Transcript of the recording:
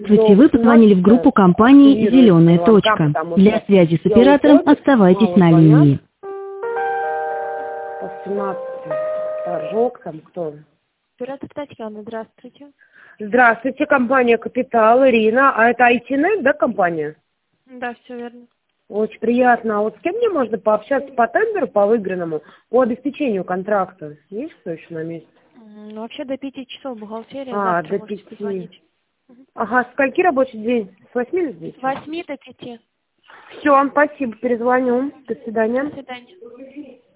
Здравствуйте, вы позвонили в группу компании «Зеленая точка». Для связи с оператором оставайтесь на линии. По 17 торжок, там кто? Оператор Татьяна, здравствуйте. Здравствуйте, компания «Капитал», Ирина. А это IT-нет, да, компания? Да, все верно. Очень приятно. А вот с кем мне можно пообщаться по тендеру, по выигранному, по обеспечению контракта? Есть кто еще на месте? Ну, вообще до 5 часов бухгалтерия, А, завтра до можете 5. позвонить. Ага, скольки рабочий день? С 8 или с 10? С 8 до 5. Все, спасибо, перезвоню. До свидания. До свидания.